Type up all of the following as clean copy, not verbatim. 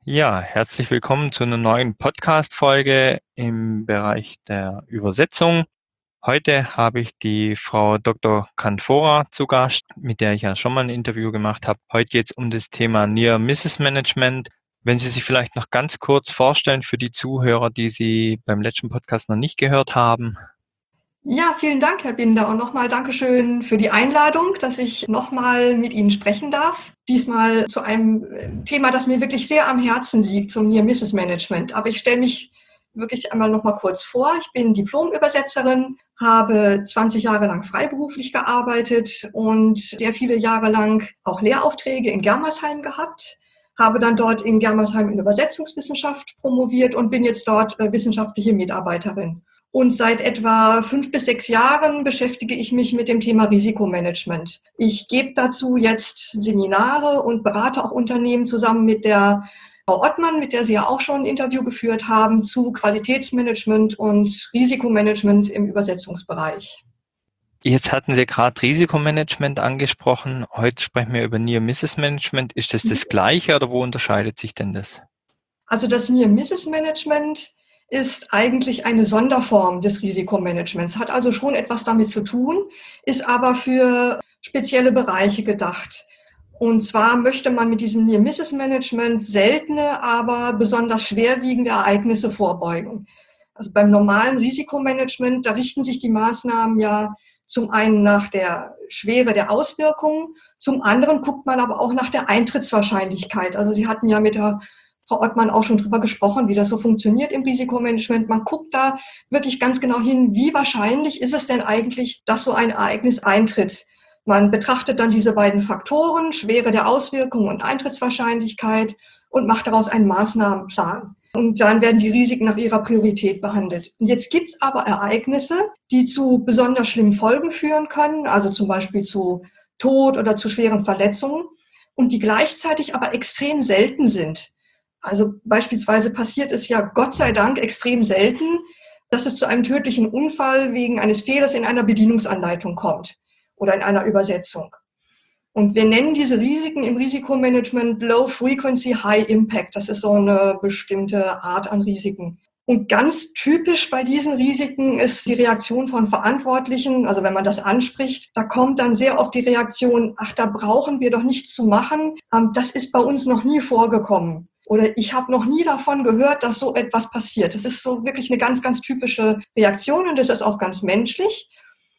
Ja, herzlich willkommen zu einer neuen Podcast-Folge im Bereich der Übersetzung. Heute habe ich die Frau Dr. Canfora zu Gast, mit der ich ja schon mal ein Interview gemacht habe. Heute geht es um das Thema Near Misses Management. Wenn Sie sich vielleicht noch ganz kurz vorstellen für die Zuhörer, die Sie beim letzten Podcast noch nicht gehört haben. Ja, vielen Dank, Herr Binder. Und nochmal Dankeschön für die Einladung, dass ich nochmal mit Ihnen sprechen darf. Diesmal zu einem Thema, das mir wirklich sehr am Herzen liegt, zum Near Misses Management. Aber ich stelle mich wirklich einmal nochmal kurz vor. Ich bin Diplom-Übersetzerin, habe 20 Jahre lang freiberuflich gearbeitet und sehr viele Jahre lang auch Lehraufträge in Germersheim gehabt. Habe dann dort in Germersheim in Übersetzungswissenschaft promoviert und bin jetzt dort wissenschaftliche Mitarbeiterin. Und seit etwa 5 bis 6 Jahren beschäftige ich mich mit dem Thema Risikomanagement. Ich gebe dazu jetzt Seminare und berate auch Unternehmen zusammen mit der Frau Ottmann, mit der Sie ja auch schon ein Interview geführt haben, zu Qualitätsmanagement und Risikomanagement im Übersetzungsbereich. Jetzt hatten Sie gerade Risikomanagement angesprochen. Heute sprechen wir über Near Misses Management. Ist das Gleiche oder wo unterscheidet sich denn das? Also das Near Misses Management ist eigentlich eine Sonderform des Risikomanagements, hat also schon etwas damit zu tun, ist aber für spezielle Bereiche gedacht. Und zwar möchte man mit diesem Near Misses Management seltene, aber besonders schwerwiegende Ereignisse vorbeugen. Also beim normalen Risikomanagement, da richten sich die Maßnahmen ja zum einen nach der Schwere der Auswirkungen, zum anderen guckt man aber auch nach der Eintrittswahrscheinlichkeit. Also Sie hatten ja mit der Frau Ottmann auch schon drüber gesprochen, wie das so funktioniert im Risikomanagement. Man guckt da wirklich ganz genau hin, wie wahrscheinlich ist es denn eigentlich, dass so ein Ereignis eintritt. Man betrachtet dann diese beiden Faktoren, Schwere der Auswirkungen und Eintrittswahrscheinlichkeit, und macht daraus einen Maßnahmenplan. Und dann werden die Risiken nach ihrer Priorität behandelt. Und jetzt gibt es aber Ereignisse, die zu besonders schlimmen Folgen führen können, also zum Beispiel zu Tod oder zu schweren Verletzungen, und die gleichzeitig aber extrem selten sind. Also beispielsweise passiert es ja Gott sei Dank extrem selten, dass es zu einem tödlichen Unfall wegen eines Fehlers in einer Bedienungsanleitung kommt oder in einer Übersetzung. Und wir nennen diese Risiken im Risikomanagement Low Frequency, High Impact. Das ist so eine bestimmte Art an Risiken. Und ganz typisch bei diesen Risiken ist die Reaktion von Verantwortlichen. Also wenn man das anspricht, da kommt dann sehr oft die Reaktion, ach, da brauchen wir doch nichts zu machen. Das ist bei uns noch nie vorgekommen. Oder ich habe noch nie davon gehört, dass so etwas passiert. Das ist so wirklich eine ganz, ganz typische Reaktion und das ist auch ganz menschlich.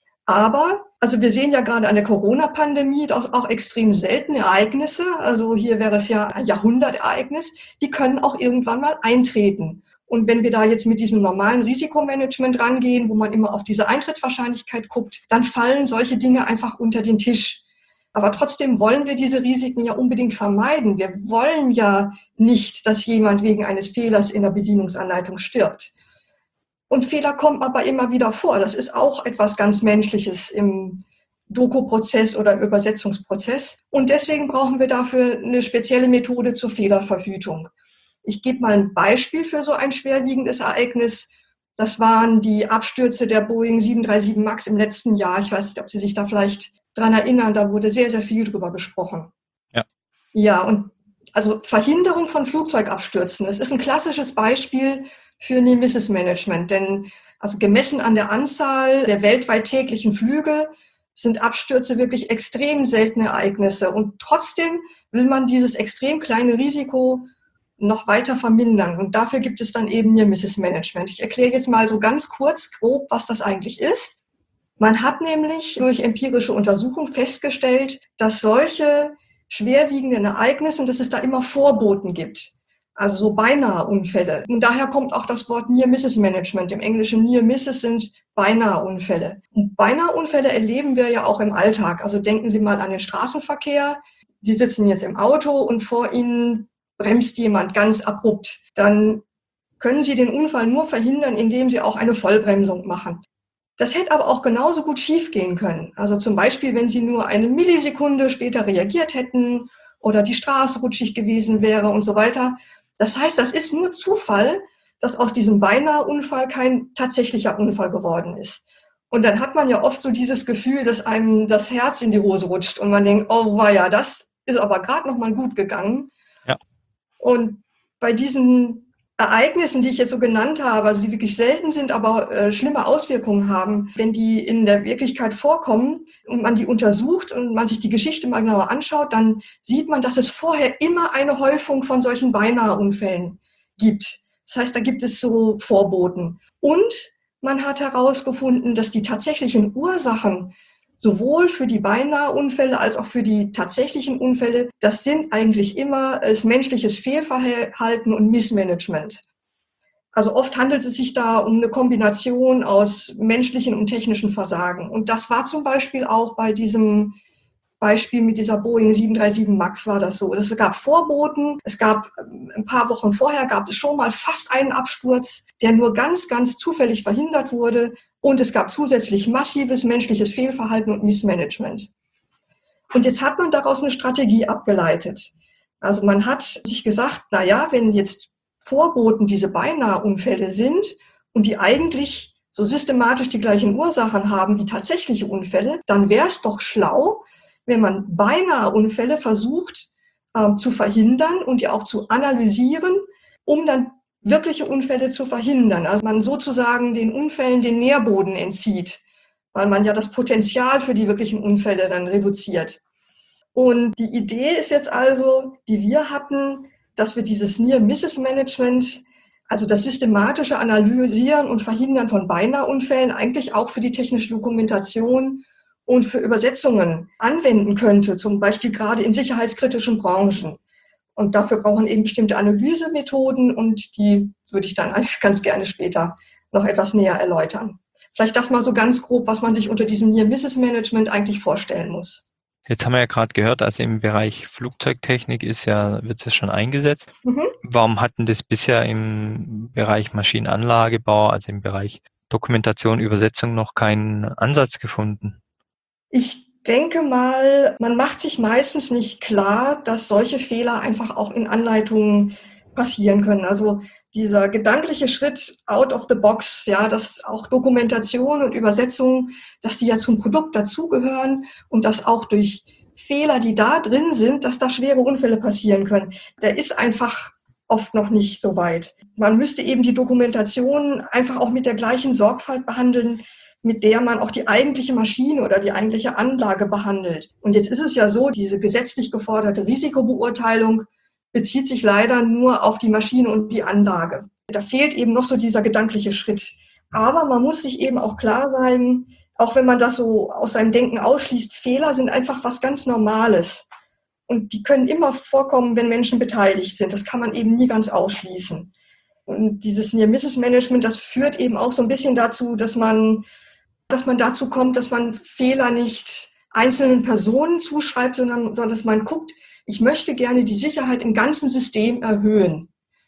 Aber, also wir sehen ja gerade an der Corona-Pandemie auch extrem seltene Ereignisse. Also hier wäre es ja ein Jahrhundertereignis. Die können auch irgendwann mal eintreten. Und wenn wir da jetzt mit diesem normalen Risikomanagement rangehen, wo man immer auf diese Eintrittswahrscheinlichkeit guckt, dann fallen solche Dinge einfach unter den Tisch. Aber trotzdem wollen wir diese Risiken ja unbedingt vermeiden. Wir wollen ja nicht, dass jemand wegen eines Fehlers in der Bedienungsanleitung stirbt. Und Fehler kommen aber immer wieder vor. Das ist auch etwas ganz Menschliches im Doku-Prozess oder im Übersetzungsprozess. Und deswegen brauchen wir dafür eine spezielle Methode zur Fehlerverhütung. Ich gebe mal ein Beispiel für so ein schwerwiegendes Ereignis. Das waren die Abstürze der Boeing 737 MAX im letzten Jahr. Ich weiß nicht, ob Sie sich da vielleicht dran erinnern. Da wurde sehr, sehr viel drüber gesprochen. Ja. Ja, und also Verhinderung von Flugzeugabstürzen. Das ist ein klassisches Beispiel für Near Misses Management, denn also gemessen an der Anzahl der weltweit täglichen Flüge sind Abstürze wirklich extrem seltene Ereignisse und trotzdem will man dieses extrem kleine Risiko noch weiter vermindern und dafür gibt es dann eben Near Misses Management. Ich erkläre jetzt mal so ganz kurz grob, was das eigentlich ist. Man hat nämlich durch empirische Untersuchung festgestellt, dass solche schwerwiegenden Ereignisse, dass es da immer Vorboten gibt. Also so beinahe Unfälle. Und daher kommt auch das Wort Near Misses Management. Im Englischen Near Misses sind beinahe Unfälle. Und beinahe Unfälle erleben wir ja auch im Alltag. Also denken Sie mal an den Straßenverkehr. Sie sitzen jetzt im Auto und vor Ihnen bremst jemand ganz abrupt. Dann können Sie den Unfall nur verhindern, indem Sie auch eine Vollbremsung machen. Das hätte aber auch genauso gut schiefgehen können. Also zum Beispiel, wenn Sie nur eine Millisekunde später reagiert hätten oder die Straße rutschig gewesen wäre und so weiter. Das heißt, das ist nur Zufall, dass aus diesem beinahe Unfall kein tatsächlicher Unfall geworden ist. Und dann hat man ja oft so dieses Gefühl, dass einem das Herz in die Hose rutscht und man denkt, oh weia, das ist aber gerade noch mal gut gegangen. Ja. Und bei diesen Ereignissen, die ich jetzt so genannt habe, also die wirklich selten sind, aber schlimme Auswirkungen haben, wenn die in der Wirklichkeit vorkommen und man die untersucht und man sich die Geschichte mal genauer anschaut, dann sieht man, dass es vorher immer eine Häufung von solchen Beinahe-Unfällen gibt. Das heißt, da gibt es so Vorboten. Und man hat herausgefunden, dass die tatsächlichen Ursachen sowohl für die Beinahe-Unfälle als auch für die tatsächlichen Unfälle, das sind eigentlich immer das menschliches Fehlverhalten und Missmanagement. Also oft handelt es sich da um eine Kombination aus menschlichen und technischen Versagen. Und das war zum Beispiel auch bei diesem Beispiel mit dieser Boeing 737 MAX war das so. Es gab Vorboten. Es gab ein paar Wochen vorher gab es schon mal fast einen Absturz, der nur ganz, ganz zufällig verhindert wurde. Und es gab zusätzlich massives menschliches Fehlverhalten und Missmanagement. Und jetzt hat man daraus eine Strategie abgeleitet. Also man hat sich gesagt, na ja, wenn jetzt Vorboten diese Beinahe-Unfälle sind und die eigentlich so systematisch die gleichen Ursachen haben wie tatsächliche Unfälle, dann wäre es doch schlau, wenn man Beinahe-Unfälle versucht zu verhindern und die auch zu analysieren, um dann wirkliche Unfälle zu verhindern. Also man sozusagen den Unfällen den Nährboden entzieht, weil man ja das Potenzial für die wirklichen Unfälle dann reduziert. Und die Idee ist jetzt also, die wir hatten, dass wir dieses Near-Misses-Management, also das systematische Analysieren und Verhindern von Beinahe-Unfällen, eigentlich auch für die technische Dokumentation und für Übersetzungen anwenden könnte, zum Beispiel gerade in sicherheitskritischen Branchen. Und dafür brauchen eben bestimmte Analysemethoden und die würde ich dann eigentlich ganz gerne später noch etwas näher erläutern. Vielleicht das mal so ganz grob, was man sich unter diesem Near-Misses-Management eigentlich vorstellen muss. Jetzt haben wir ja gerade gehört, also im Bereich Flugzeugtechnik wird es schon eingesetzt. Mhm. Warum hatten das bisher im Bereich Maschinenanlagebau, also im Bereich Dokumentation, Übersetzung noch keinen Ansatz gefunden? Ich denke mal, man macht sich meistens nicht klar, dass solche Fehler einfach auch in Anleitungen passieren können. Also dieser gedankliche Schritt out of the box, ja, dass auch Dokumentation und Übersetzung, dass die ja zum Produkt dazugehören und dass auch durch Fehler, die da drin sind, dass da schwere Unfälle passieren können. Der ist einfach oft noch nicht so weit. Man müsste eben die Dokumentation einfach auch mit der gleichen Sorgfalt behandeln, mit der man auch die eigentliche Maschine oder die eigentliche Anlage behandelt. Und jetzt ist es ja so, diese gesetzlich geforderte Risikobeurteilung bezieht sich leider nur auf die Maschine und die Anlage. Da fehlt eben noch so dieser gedankliche Schritt. Aber man muss sich eben auch klar sein, auch wenn man das so aus seinem Denken ausschließt, Fehler sind einfach was ganz Normales. Und die können immer vorkommen, wenn Menschen beteiligt sind. Das kann man eben nie ganz ausschließen. Und dieses Near-Misses-Management, das führt eben auch so ein bisschen dazu, dass man dazu kommt, dass man Fehler nicht einzelnen Personen zuschreibt, sondern dass man guckt, ich möchte gerne die Sicherheit im ganzen System erhöhen.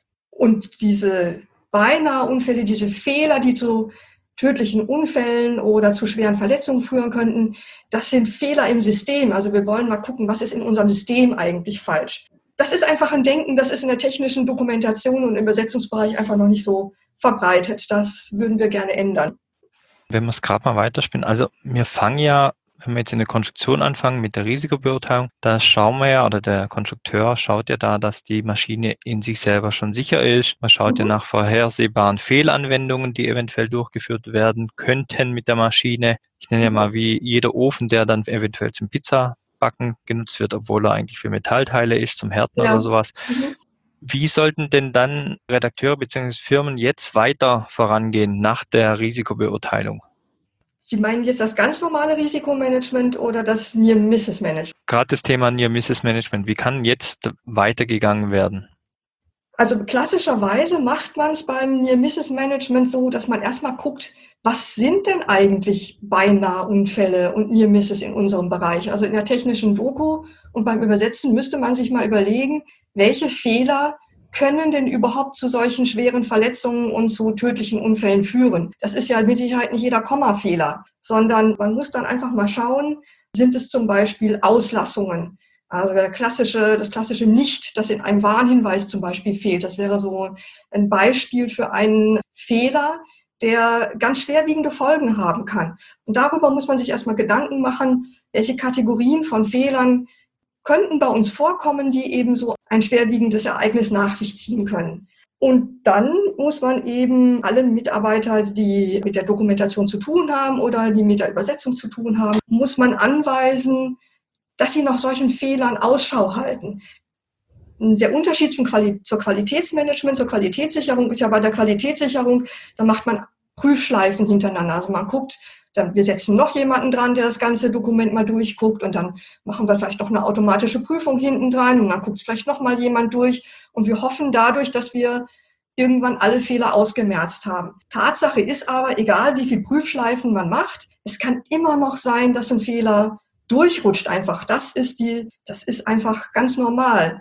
Und diese Beinahe-Unfälle, diese Fehler, die zu tödlichen Unfällen oder zu schweren Verletzungen führen könnten, das sind Fehler im System. Also wir wollen mal gucken, was ist in unserem System eigentlich falsch. Das ist einfach ein Denken, das ist in der technischen Dokumentation und im Übersetzungsbereich einfach noch nicht so verbreitet. Das würden wir gerne ändern. Wenn wir es gerade mal weiterspielen, also wir fangen ja, wenn wir jetzt in der Konstruktion anfangen mit der Risikobeurteilung, da schauen wir ja, oder der Konstrukteur schaut ja da, dass die Maschine in sich selber schon sicher ist. Man schaut ja nach vorhersehbaren Fehlanwendungen, die eventuell durchgeführt werden könnten mit der Maschine. Ich nenne ja mal wie jeder Ofen, der dann eventuell zum Pizzabacken genutzt wird, obwohl er eigentlich für Metallteile ist, zum Härten oder sowas. Wie sollten denn dann Redakteure bzw. Firmen jetzt weiter vorangehen nach der Risikobeurteilung? Sie meinen jetzt das ganz normale Risikomanagement oder das Near-Misses-Management? Gerade das Thema Near-Misses-Management, wie kann jetzt weitergegangen werden? Also klassischerweise macht man es beim Near-Misses-Management so, dass man erstmal guckt, was sind denn eigentlich Beinahe-Unfälle und Near-Misses in unserem Bereich? Also in der technischen Doku und beim Übersetzen müsste man sich mal überlegen, welche Fehler können denn überhaupt zu solchen schweren Verletzungen und zu tödlichen Unfällen führen? Das ist ja mit Sicherheit nicht jeder Kommafehler, sondern man muss dann einfach mal schauen, sind es zum Beispiel Auslassungen? Also das klassische Nicht, das in einem Warnhinweis zum Beispiel fehlt. Das wäre so ein Beispiel für einen Fehler, der ganz schwerwiegende Folgen haben kann. Und darüber muss man sich erstmal Gedanken machen, welche Kategorien von Fehlern könnten bei uns vorkommen, die eben so ein schwerwiegendes Ereignis nach sich ziehen können. Und dann muss man eben alle Mitarbeiter, die mit der Dokumentation zu tun haben oder die mit der Übersetzung zu tun haben, muss man anweisen, dass sie nach solchen Fehlern Ausschau halten. Der Unterschied zur Qualitätsmanagement, zur Qualitätssicherung ist ja bei der Qualitätssicherung, da macht man Prüfschleifen hintereinander. Also man guckt, wir setzen noch jemanden dran, der das ganze Dokument mal durchguckt und dann machen wir vielleicht noch eine automatische Prüfung hinten dran und dann guckt es vielleicht noch mal jemand durch und wir hoffen dadurch, dass wir irgendwann alle Fehler ausgemerzt haben. Tatsache ist aber, egal wie viel Prüfschleifen man macht, es kann immer noch sein, dass ein Fehler durchrutscht einfach. Das ist einfach ganz normal.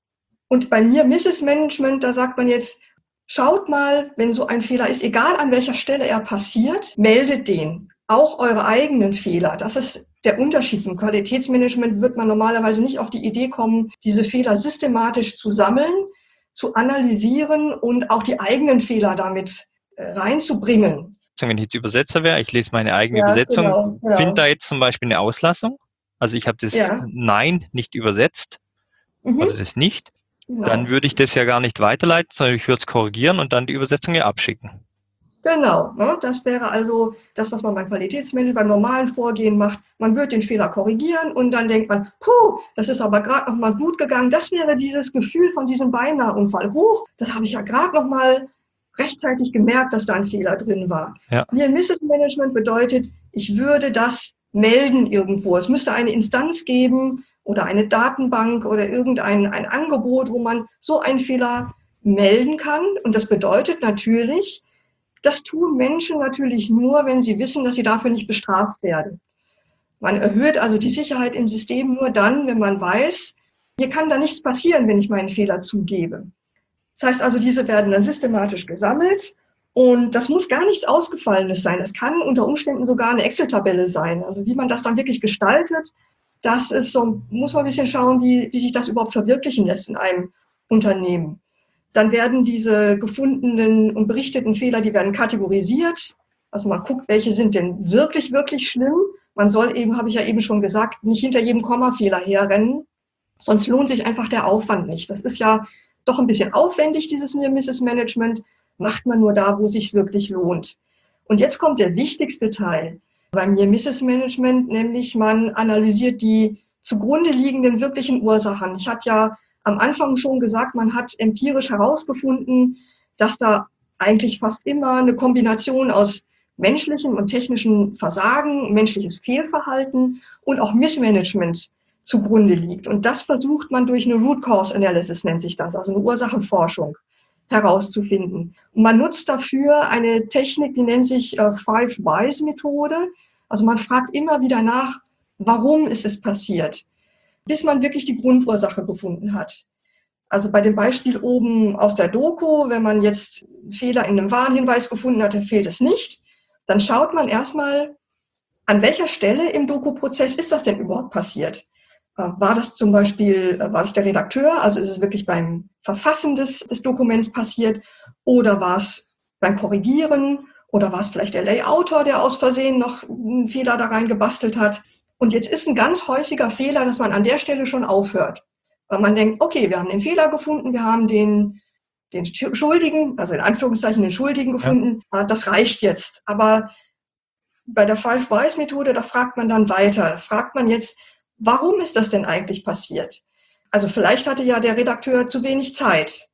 Und bei mir Mrs. Management, da sagt man jetzt, schaut mal, wenn so ein Fehler ist, egal an welcher Stelle er passiert, meldet den. Auch eure eigenen Fehler. Das ist der Unterschied. Im Qualitätsmanagement wird man normalerweise nicht auf die Idee kommen, diese Fehler systematisch zu sammeln, zu analysieren und auch die eigenen Fehler damit reinzubringen. Wenn ich jetzt Übersetzer wäre, ich lese meine eigene Übersetzung, genau. finde da jetzt zum Beispiel eine Auslassung. Also ich habe das Nein nicht übersetzt oder das nicht. Genau. Dann würde ich das ja gar nicht weiterleiten, sondern ich würde es korrigieren und dann die Übersetzung ja abschicken. Genau, ne? Das wäre also das, was man beim Qualitätsmanagement, beim normalen Vorgehen macht. Man wird den Fehler korrigieren und dann denkt man, das ist aber gerade noch mal gut gegangen. Das wäre dieses Gefühl von diesem Beinahe-Unfall. Das habe ich ja gerade noch mal rechtzeitig gemerkt, dass da ein Fehler drin war. Ja. Mir Mrs. Management bedeutet, ich würde das melden irgendwo. Es müsste eine Instanz geben oder eine Datenbank oder irgendein Angebot, wo man so einen Fehler melden kann. Und das bedeutet natürlich, das tun Menschen natürlich nur, wenn sie wissen, dass sie dafür nicht bestraft werden. Man erhöht also die Sicherheit im System nur dann, wenn man weiß, hier kann da nichts passieren, wenn ich meinen Fehler zugebe. Das heißt also, diese werden dann systematisch gesammelt und das muss gar nichts Ausgefallenes sein. Es kann unter Umständen sogar eine Excel-Tabelle sein. Also wie man das dann wirklich gestaltet, das ist so, muss man ein bisschen schauen, wie sich das überhaupt verwirklichen lässt in einem Unternehmen. Dann werden diese gefundenen und berichteten Fehler, die werden kategorisiert. Also man guckt, welche sind denn wirklich, wirklich schlimm. Man soll eben, habe ich ja eben schon gesagt, nicht hinter jedem Kommafehler herrennen. Sonst lohnt sich einfach der Aufwand nicht. Das ist ja doch ein bisschen aufwendig, dieses Near-Misses Management. Macht man nur da, wo es sich wirklich lohnt. Und jetzt kommt der wichtigste Teil beim Near-Misses Management, nämlich man analysiert die zugrunde liegenden wirklichen Ursachen. Ich hatte ja am Anfang schon gesagt, man hat empirisch herausgefunden, dass da eigentlich fast immer eine Kombination aus menschlichem und technischem Versagen, menschliches Fehlverhalten und auch Missmanagement zugrunde liegt. Und das versucht man durch eine Root Cause Analysis, nennt sich das, also eine Ursachenforschung herauszufinden. Und man nutzt dafür eine Technik, die nennt sich Five Whys Methode. Also man fragt immer wieder nach, warum ist es passiert, bis man wirklich die Grundursache gefunden hat. Also bei dem Beispiel oben aus der Doku, wenn man jetzt einen Fehler in einem Warnhinweis gefunden hat, dann fehlt es nicht. Dann schaut man erstmal, an welcher Stelle im Doku-Prozess ist das denn überhaupt passiert? War das zum Beispiel, war das der Redakteur, also ist es wirklich beim Verfassen des Dokuments passiert, oder war es beim Korrigieren, oder war es vielleicht der Layouter, der aus Versehen noch einen Fehler da rein gebastelt hat? Und jetzt ist ein ganz häufiger Fehler, dass man an der Stelle schon aufhört. Weil man denkt, okay, wir haben den Fehler gefunden, wir haben den Schuldigen, also in Anführungszeichen den Schuldigen gefunden, das reicht jetzt. Aber bei der Five Whys Methode, da fragt man dann weiter. Fragt man jetzt, warum ist das denn eigentlich passiert? Also vielleicht hatte ja der Redakteur zu wenig Zeit.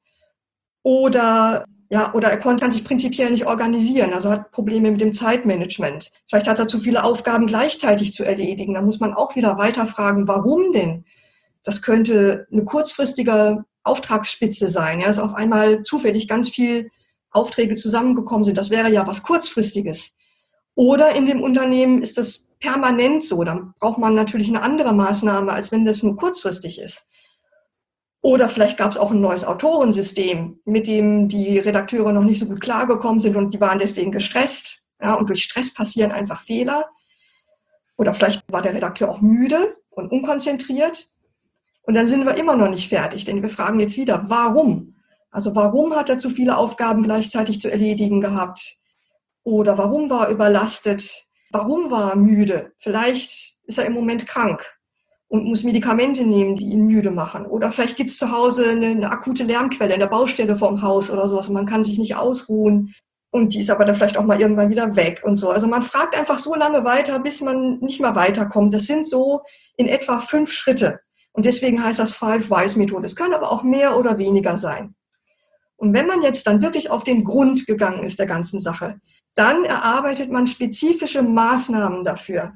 Oder er kann sich prinzipiell nicht organisieren, also hat Probleme mit dem Zeitmanagement. Vielleicht hat er zu viele Aufgaben gleichzeitig zu erledigen. Da muss man auch wieder weiterfragen, warum denn? Das könnte eine kurzfristige Auftragsspitze sein, ja, dass auf einmal zufällig ganz viel Aufträge zusammengekommen sind. Das wäre ja was Kurzfristiges. Oder in dem Unternehmen ist das permanent so. Dann braucht man natürlich eine andere Maßnahme, als wenn das nur kurzfristig ist. Oder vielleicht gab es auch ein neues Autorensystem, mit dem die Redakteure noch nicht so gut klargekommen sind und die waren deswegen gestresst. Ja, und durch Stress passieren einfach Fehler. Oder vielleicht war der Redakteur auch müde und unkonzentriert. Und dann sind wir immer noch nicht fertig, denn wir fragen jetzt wieder, warum? Also warum hat er zu viele Aufgaben gleichzeitig zu erledigen gehabt? Oder warum war er überlastet? Warum war er müde? Vielleicht ist er im Moment krank. und muss Medikamente nehmen, die ihn müde machen. Oder vielleicht gibt es zu Hause eine akute Lärmquelle in der Baustelle vorm Haus oder sowas. Man kann sich nicht ausruhen und die ist aber dann vielleicht auch mal irgendwann wieder weg und so. Also man fragt einfach so lange weiter, bis man nicht mehr weiterkommt. Das sind so in etwa 5 Schritte. Und deswegen heißt das Five-Whys-Methode. Es können aber auch mehr oder weniger sein. Und wenn man jetzt dann wirklich auf den Grund gegangen ist der ganzen Sache, dann erarbeitet man spezifische Maßnahmen dafür.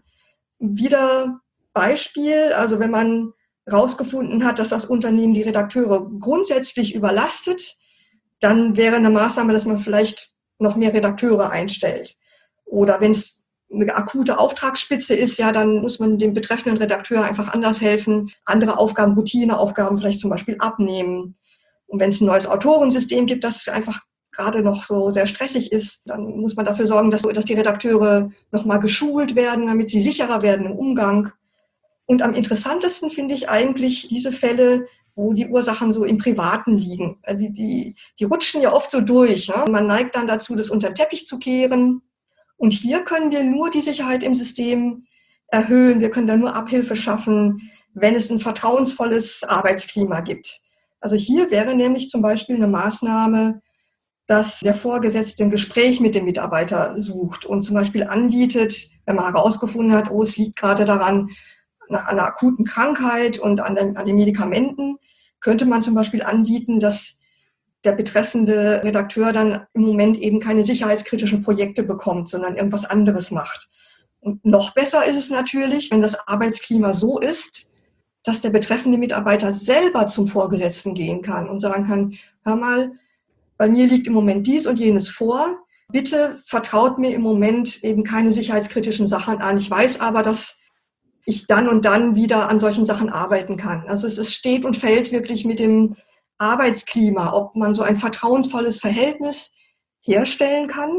Wieder Beispiel, also wenn man herausgefunden hat, dass das Unternehmen die Redakteure grundsätzlich überlastet, dann wäre eine Maßnahme, dass man vielleicht noch mehr Redakteure einstellt. Oder wenn es eine akute Auftragsspitze ist, ja, dann muss man dem betreffenden Redakteur einfach anders helfen, andere Aufgaben, Routineaufgaben vielleicht zum Beispiel abnehmen. Und wenn es ein neues Autorensystem gibt, das einfach gerade noch so sehr stressig ist, dann muss man dafür sorgen, dass die Redakteure nochmal geschult werden, damit sie sicherer werden im Umgang. Und am interessantesten finde ich eigentlich diese Fälle, wo die Ursachen so im Privaten liegen. Die rutschen ja oft so durch. Ne? Man neigt dann dazu, das unter den Teppich zu kehren. Und hier können wir nur die Sicherheit im System erhöhen. Wir können da nur Abhilfe schaffen, wenn es ein vertrauensvolles Arbeitsklima gibt. Also hier wäre nämlich zum Beispiel eine Maßnahme, dass der Vorgesetzte ein Gespräch mit dem Mitarbeiter sucht und zum Beispiel anbietet, wenn man herausgefunden hat, oh, es liegt gerade daran, an einer akuten Krankheit und an den Medikamenten, könnte man zum Beispiel anbieten, dass der betreffende Redakteur dann im Moment eben keine sicherheitskritischen Projekte bekommt, sondern irgendwas anderes macht. Und noch besser ist es natürlich, wenn das Arbeitsklima so ist, dass der betreffende Mitarbeiter selber zum Vorgesetzten gehen kann und sagen kann, hör mal, bei mir liegt im Moment dies und jenes vor. Bitte vertraut mir im Moment eben keine sicherheitskritischen Sachen an. Ich weiß aber, dass ich dann und dann wieder an solchen Sachen arbeiten kann. Also es steht und fällt wirklich mit dem Arbeitsklima, ob man so ein vertrauensvolles Verhältnis herstellen kann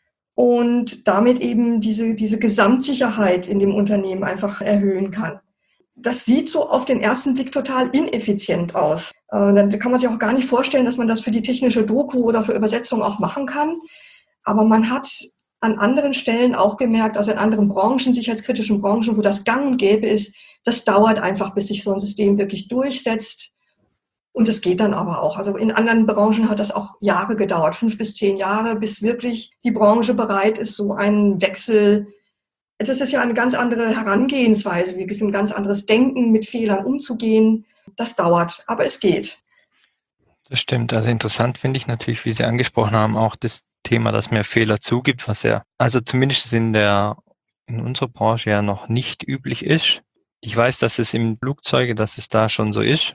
und damit eben diese Gesamtsicherheit in dem Unternehmen einfach erhöhen kann. Das sieht so auf den ersten Blick total ineffizient aus. Dann kann man sich auch gar nicht vorstellen, dass man das für die technische Doku oder für Übersetzung auch machen kann. Aber man hat an anderen Stellen auch gemerkt, also in anderen Branchen, sicherheitskritischen Branchen, wo das gang und gäbe ist, das dauert einfach, bis sich so ein System wirklich durchsetzt. Und das geht dann aber auch. Also in anderen Branchen hat das auch Jahre gedauert, 5 bis 10 Jahre, bis wirklich die Branche bereit ist, so einen Wechsel. Das ist ja eine ganz andere Herangehensweise, wirklich ein ganz anderes Denken, mit Fehlern umzugehen. Das dauert, aber es geht. Das stimmt. Also interessant finde ich natürlich, wie Sie angesprochen haben, auch das Thema, dass man Fehler zugibt, was ja, also zumindest in unserer Branche ja noch nicht üblich ist. Ich weiß, dass es im Flugzeuge, dass es da schon so ist,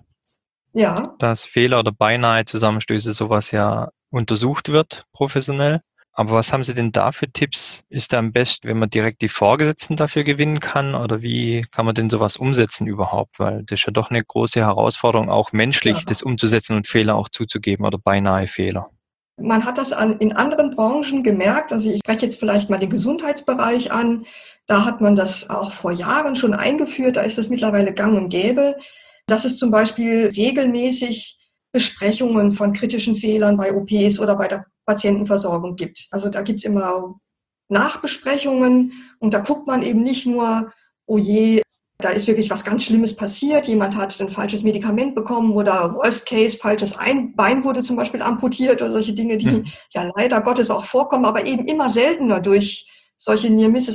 Ja. dass Fehler oder beinahe Zusammenstöße sowas ja untersucht wird, professionell. Aber was haben Sie denn da für Tipps? Ist da am besten, wenn man direkt die Vorgesetzten dafür gewinnen kann? Oder wie kann man denn sowas umsetzen überhaupt? Weil das ist ja doch eine große Herausforderung, auch menschlich Ja. das umzusetzen und Fehler auch zuzugeben oder beinahe Fehler. Man hat das in anderen Branchen gemerkt. Also ich spreche jetzt vielleicht mal den Gesundheitsbereich an. Da hat man das auch vor Jahren schon eingeführt. Da ist es mittlerweile gang und gäbe, dass es zum Beispiel regelmäßig Besprechungen von kritischen Fehlern bei OPs oder bei der Patientenversorgung gibt. Also da gibt's immer Nachbesprechungen und da guckt man eben nicht nur, oh je, da ist wirklich was ganz Schlimmes passiert, jemand hat ein falsches Medikament bekommen oder Worst Case, falsches Bein wurde zum Beispiel amputiert oder solche Dinge, die ja leider Gottes auch vorkommen, aber eben immer seltener durch solche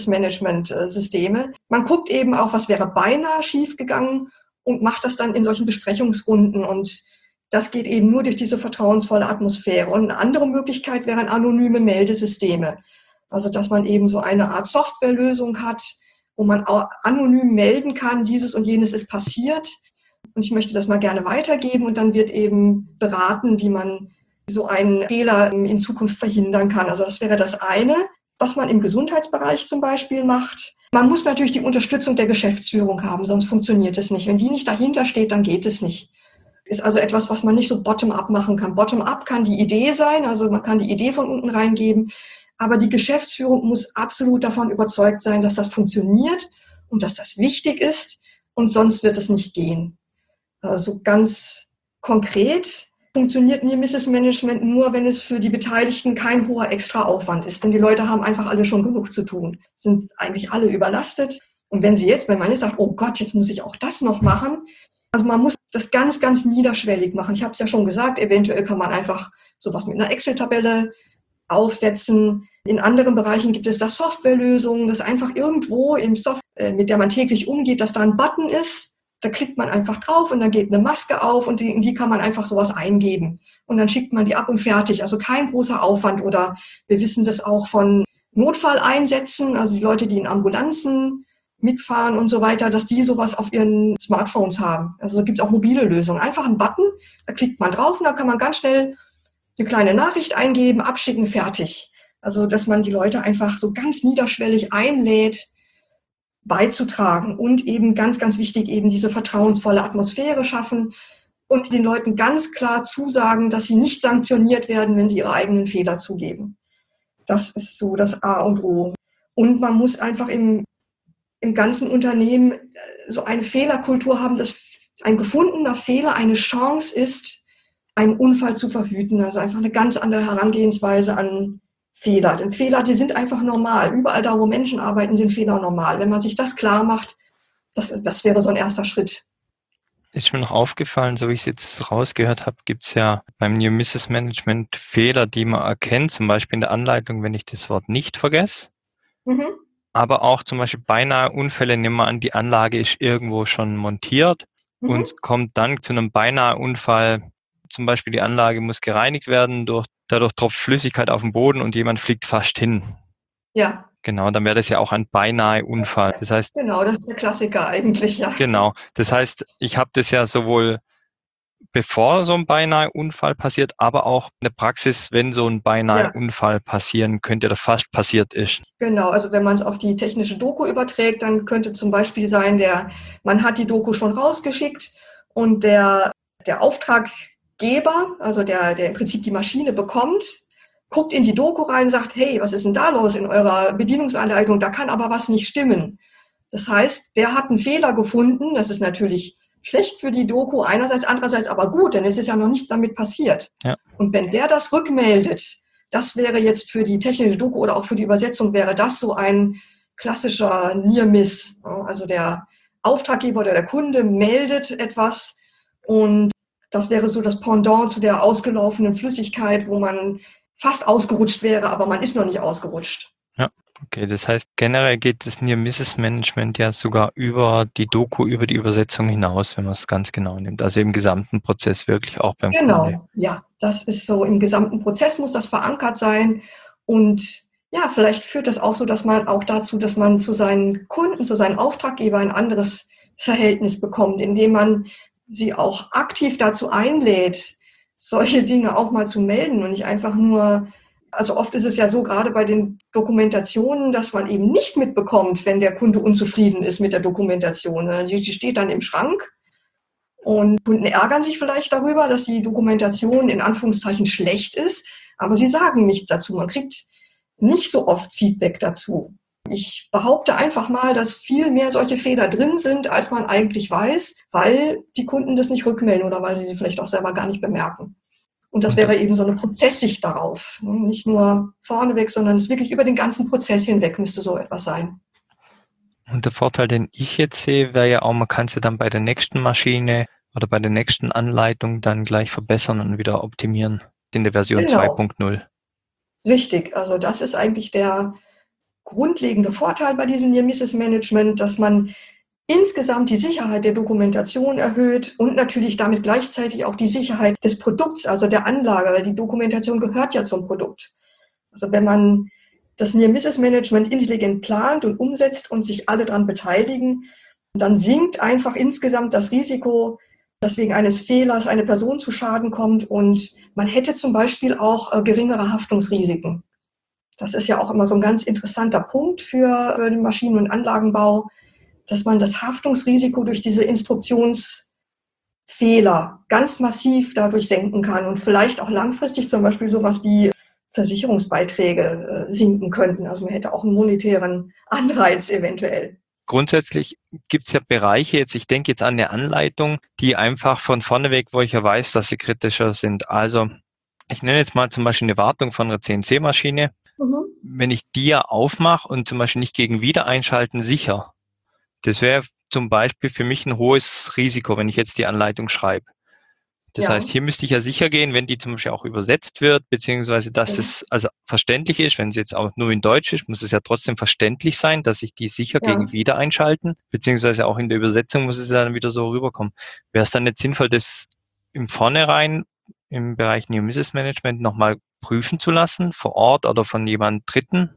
Near-Misses-Management-Systeme. Man guckt eben auch, was wäre beinahe schiefgegangen und macht das dann in solchen Besprechungsrunden und das geht eben nur durch diese vertrauensvolle Atmosphäre. Und eine andere Möglichkeit wären anonyme Meldesysteme. Also, dass man eben so eine Art Softwarelösung hat, wo man auch anonym melden kann, dieses und jenes ist passiert. Und ich möchte das mal gerne weitergeben. Und dann wird eben beraten, wie man so einen Fehler in Zukunft verhindern kann. Also das wäre das eine, was man im Gesundheitsbereich zum Beispiel macht. Man muss natürlich die Unterstützung der Geschäftsführung haben, sonst funktioniert es nicht. Wenn die nicht dahinter steht, dann geht es nicht. Ist also etwas, was man nicht so bottom-up machen kann. Bottom-up kann die Idee sein, also man kann die Idee von unten reingeben, aber die Geschäftsführung muss absolut davon überzeugt sein, dass das funktioniert und dass das wichtig ist und sonst wird es nicht gehen. Also ganz konkret funktioniert Near-Misses-Management nur, wenn es für die Beteiligten kein hoher Extraaufwand ist, denn die Leute haben einfach alle schon genug zu tun, sind eigentlich alle überlastet Und wenn man jetzt sagt, oh Gott, jetzt muss ich auch das noch machen, also man muss das ganz, ganz niederschwellig machen. Ich habe es ja schon gesagt, eventuell kann man einfach sowas mit einer Excel-Tabelle aufsetzen. In anderen Bereichen gibt es da Softwarelösungen, dass einfach irgendwo im Software, mit der man täglich umgeht, dass da ein Button ist. Da klickt man einfach drauf und dann geht eine Maske auf und in die kann man einfach sowas eingeben. Und dann schickt man die ab und fertig. Also kein großer Aufwand. Oder wir wissen das auch von Notfalleinsätzen, also die Leute, die in Ambulanzen mitfahren und so weiter, dass die sowas auf ihren Smartphones haben. Also da gibt es auch mobile Lösungen. Einfach ein Button, da klickt man drauf und da kann man ganz schnell eine kleine Nachricht eingeben, abschicken, fertig. Also dass man die Leute einfach so ganz niederschwellig einlädt, beizutragen und eben ganz, ganz wichtig, eben diese vertrauensvolle Atmosphäre schaffen und den Leuten ganz klar zusagen, dass sie nicht sanktioniert werden, wenn sie ihre eigenen Fehler zugeben. Das ist so das A und O. Und man muss einfach im ganzen Unternehmen so eine Fehlerkultur haben, dass ein gefundener Fehler eine Chance ist, einen Unfall zu verhüten. Also einfach eine ganz andere Herangehensweise an Fehler. Denn Fehler, die sind einfach normal. Überall da, wo Menschen arbeiten, sind Fehler normal. Wenn man sich das klar macht, das wäre so ein erster Schritt. Ist mir noch aufgefallen, so wie ich es jetzt rausgehört habe, gibt es ja beim New Business Management Fehler, die man erkennt, zum Beispiel in der Anleitung, wenn ich das Wort nicht vergesse. Mhm. Aber auch zum Beispiel beinahe Unfälle, nehmen wir an, die Anlage ist irgendwo schon montiert und es kommt dann zu einem beinahe Unfall. Zum Beispiel die Anlage muss gereinigt werden, dadurch tropft Flüssigkeit auf den Boden und jemand fliegt fast hin. Ja. Genau, dann wäre das ja auch ein beinahe Unfall. Das heißt, genau, das ist der Klassiker eigentlich, ja. Genau, das heißt, ich habe das ja sowohl bevor so ein beinahe Unfall passiert, aber auch in der Praxis, wenn so ein beinahe Unfall passieren könnte oder fast passiert ist. Genau, also wenn man es auf die technische Doku überträgt, dann könnte zum Beispiel sein, man hat die Doku schon rausgeschickt und der Auftraggeber, also der im Prinzip die Maschine bekommt, guckt in die Doku rein und sagt, hey, was ist denn da los in eurer Bedienungsanleitung? Da kann aber was nicht stimmen. Das heißt, der hat einen Fehler gefunden. Das ist natürlich schlecht für die Doku einerseits, andererseits aber gut, denn es ist ja noch nichts damit passiert. Ja. Und wenn der das rückmeldet, das wäre jetzt für die technische Doku oder auch für die Übersetzung, wäre das so ein klassischer Near Miss. Also der Auftraggeber oder der Kunde meldet etwas und das wäre so das Pendant zu der ausgelaufenen Flüssigkeit, wo man fast ausgerutscht wäre, aber man ist noch nicht ausgerutscht. Ja, okay, das heißt, generell geht das Near Misses Management ja sogar über die Doku, über die Übersetzung hinaus, wenn man es ganz genau nimmt. Also im gesamten Prozess wirklich auch beim Kunde. Genau, ja, das ist so, im gesamten Prozess muss das verankert sein und ja, vielleicht führt das auch so, dass man auch dazu, dass man zu seinen Kunden, zu seinen Auftraggebern ein anderes Verhältnis bekommt, indem man sie auch aktiv dazu einlädt, solche Dinge auch mal zu melden und nicht einfach nur, also oft ist es ja so, gerade bei den Dokumentationen, dass man eben nicht mitbekommt, wenn der Kunde unzufrieden ist mit der Dokumentation. Die steht dann im Schrank und Kunden ärgern sich vielleicht darüber, dass die Dokumentation in Anführungszeichen schlecht ist, aber sie sagen nichts dazu. Man kriegt nicht so oft Feedback dazu. Ich behaupte einfach mal, dass viel mehr solche Fehler drin sind, als man eigentlich weiß, weil die Kunden das nicht rückmelden oder weil sie sie vielleicht auch selber gar nicht bemerken. Und das wäre eben so eine Prozesssicht darauf. Nicht nur vorneweg, sondern es wirklich über den ganzen Prozess hinweg müsste so etwas sein. Und der Vorteil, den ich jetzt sehe, wäre ja auch, man kann es ja dann bei der nächsten Maschine oder bei der nächsten Anleitung dann gleich verbessern und wieder optimieren in der Version 2.0. Richtig, also das ist eigentlich der grundlegende Vorteil bei diesem Near Misses Management, dass man insgesamt die Sicherheit der Dokumentation erhöht und natürlich damit gleichzeitig auch die Sicherheit des Produkts, also der Anlage, weil die Dokumentation gehört ja zum Produkt. Also wenn man das Near Misses Management intelligent plant und umsetzt und sich alle daran beteiligen, dann sinkt einfach insgesamt das Risiko, dass wegen eines Fehlers eine Person zu Schaden kommt und man hätte zum Beispiel auch geringere Haftungsrisiken. Das ist ja auch immer so ein ganz interessanter Punkt für den Maschinen- und Anlagenbau, dass man das Haftungsrisiko durch diese Instruktionsfehler ganz massiv dadurch senken kann und vielleicht auch langfristig zum Beispiel sowas wie Versicherungsbeiträge sinken könnten. Also man hätte auch einen monetären Anreiz eventuell. Grundsätzlich gibt es ja Bereiche, ich denke jetzt an eine Anleitung, die einfach von vorne weg, wo ich ja weiß, dass sie kritischer sind. Also ich nenne jetzt mal zum Beispiel eine Wartung von einer CNC-Maschine. Wenn ich die ja aufmache und zum Beispiel nicht gegen Wiedereinschalten sicher, Das wäre zum Beispiel für mich ein hohes Risiko, wenn ich jetzt die Anleitung schreibe. Das heißt, Ja, hier müsste ich ja sicher gehen, wenn die zum Beispiel auch übersetzt wird, beziehungsweise dass ja, es also verständlich ist. Wenn es jetzt auch nur in Deutsch ist, muss es ja trotzdem verständlich sein, dass ich die sicher ja. gegen Wiedereinschalten, beziehungsweise auch in der Übersetzung muss es ja dann wieder so rüberkommen. Wäre es dann nicht sinnvoll, das im Vornherein im Bereich New Business Management nochmal prüfen zu lassen, vor Ort oder von jemand Dritten?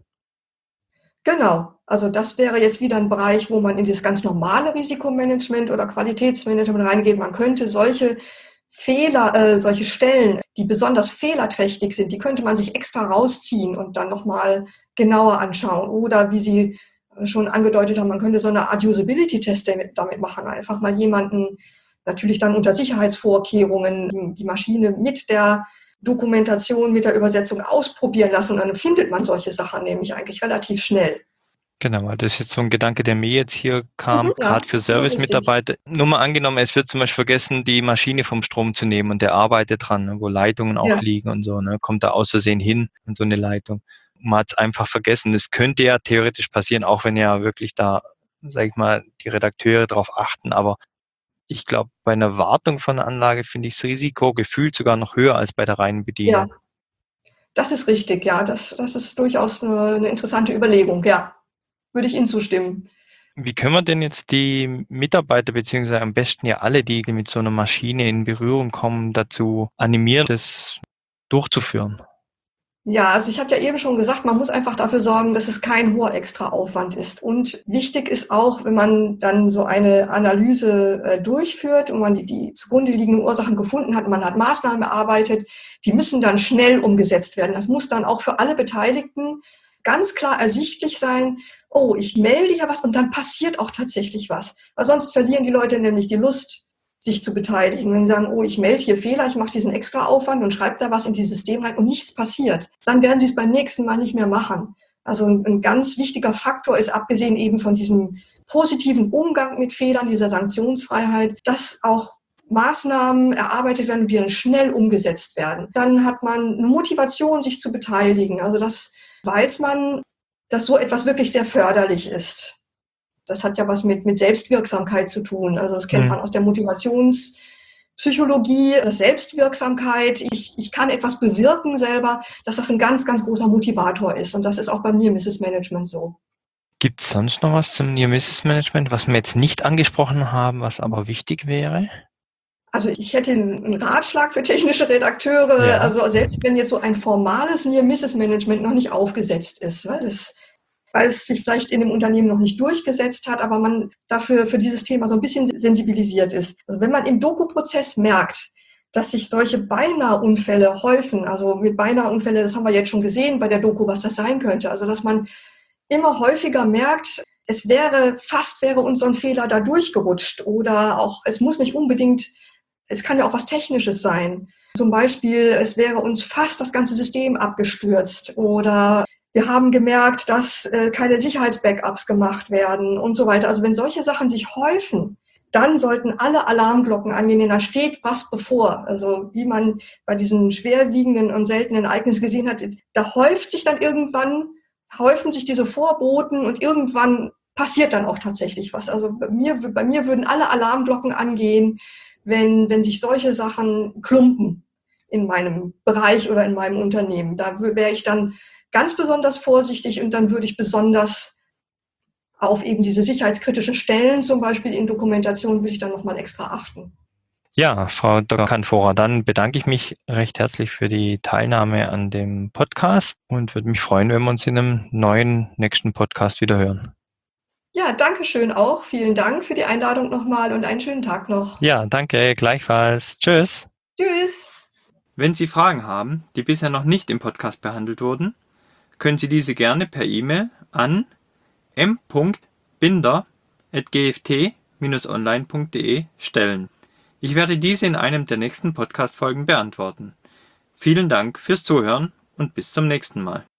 Genau. Also das wäre jetzt wieder ein Bereich, wo man in dieses ganz normale Risikomanagement oder Qualitätsmanagement reingeht. Man könnte solche Fehler, solche Stellen, die besonders fehlerträchtig sind, die könnte man sich extra rausziehen und dann nochmal genauer anschauen. Oder wie Sie schon angedeutet haben, man könnte so eine Art Usability-Test damit machen. Einfach mal jemanden, natürlich dann unter Sicherheitsvorkehrungen, die Maschine mit der Dokumentation, mit der Übersetzung ausprobieren lassen. Und dann findet man solche Sachen nämlich eigentlich relativ schnell. Genau, weil das ist jetzt so ein Gedanke, der mir jetzt hier kam, Mhm, gerade ja, für absolut richtig. Service-Mitarbeiter. Nur mal angenommen, es wird zum Beispiel vergessen, die Maschine vom Strom zu nehmen und der arbeitet dran, ne, wo Leitungen auch Ja, liegen und so, ne, kommt da aus Versehen hin in so eine Leitung. Man hat es einfach vergessen. Das könnte ja theoretisch passieren, auch wenn ja wirklich da, sag ich mal, die Redakteure darauf achten. Aber ich glaube, bei einer Wartung von der Anlage finde ich das Risiko gefühlt sogar noch höher als bei der reinen ja, Bedienung. das ist richtig. Ja, das ist durchaus eine interessante Überlegung. Ja, würde ich Ihnen zustimmen. Wie können wir denn jetzt die Mitarbeiter beziehungsweise am besten ja alle, die mit so einer Maschine in Berührung kommen, dazu animieren, das durchzuführen? Ja, also ich habe ja eben schon gesagt, man muss einfach dafür sorgen, dass es kein hoher Extraaufwand ist. Und wichtig ist auch, wenn man dann so eine Analyse durchführt und man die zugrunde liegenden Ursachen gefunden hat, man hat Maßnahmen erarbeitet, die müssen dann schnell umgesetzt werden. Das muss dann auch für alle Beteiligten ganz klar ersichtlich sein. Oh, ich melde ja was und dann passiert auch tatsächlich was. Weil sonst verlieren die Leute nämlich die Lust, sich zu beteiligen. Wenn sie sagen, oh, ich melde hier Fehler, ich mache diesen extra Aufwand und schreibe da was in dieses System rein und nichts passiert, dann werden sie es beim nächsten Mal nicht mehr machen. Also ein ganz wichtiger Faktor ist, abgesehen eben von diesem positiven Umgang mit Fehlern, dieser Sanktionsfreiheit, dass auch Maßnahmen erarbeitet werden, die dann schnell umgesetzt werden. Dann hat man eine Motivation, sich zu beteiligen. Also das weiß man, dass so etwas wirklich sehr förderlich ist. Das hat ja was mit Selbstwirksamkeit zu tun. Also das kennt Hm. man aus der Motivationspsychologie, das Selbstwirksamkeit. Ich kann etwas bewirken selber, dass das ein ganz, ganz großer Motivator ist. Und das ist auch bei mir im Mrs. Management so. Gibt es sonst noch was zum Near Misses Management, was wir jetzt nicht angesprochen haben, was aber wichtig wäre? Also ich hätte einen Ratschlag für technische Redakteure, Ja. also selbst wenn jetzt so ein formales Near-Misses-Management noch nicht aufgesetzt ist, weil es sich vielleicht in dem Unternehmen noch nicht durchgesetzt hat, aber man dafür für dieses Thema so ein bisschen sensibilisiert ist. Also wenn man im Doku-Prozess merkt, dass sich solche Beinahe-Unfälle häufen, also mit Beinahe-Unfälle, das haben wir jetzt schon gesehen bei der Doku, was das sein könnte, also dass man immer häufiger merkt, wäre uns so ein Fehler da durchgerutscht oder auch, es muss nicht unbedingt, es kann ja auch was Technisches sein. Zum Beispiel, es wäre uns fast das ganze System abgestürzt oder wir haben gemerkt, dass keine Sicherheitsbackups gemacht werden und so weiter. Also wenn solche Sachen sich häufen, dann sollten alle Alarmglocken angehen, denn da steht was bevor. Also wie man bei diesen schwerwiegenden und seltenen Ereignissen gesehen hat, da häufen sich diese Vorboten und irgendwann passiert dann auch tatsächlich was. Also bei mir würden alle Alarmglocken angehen, wenn sich solche Sachen klumpen in meinem Bereich oder in meinem Unternehmen. Da wäre ich dann ganz besonders vorsichtig und dann würde ich besonders auf eben diese sicherheitskritischen Stellen, zum Beispiel in Dokumentation, würde ich dann nochmal extra achten. Ja, Frau Dr. Kanfora, dann bedanke ich mich recht herzlich für die Teilnahme an dem Podcast und würde mich freuen, wenn wir uns in einem neuen nächsten Podcast wieder hören. Ja, danke schön auch. Vielen Dank für die Einladung nochmal und einen schönen Tag noch. Ja, danke, gleichfalls. Tschüss. Tschüss. Wenn Sie Fragen haben, die bisher noch nicht im Podcast behandelt wurden, können Sie diese gerne per E-Mail an m.binder@gft-online.de stellen. Ich werde diese in einem der nächsten Podcast-Folgen beantworten. Vielen Dank fürs Zuhören und bis zum nächsten Mal.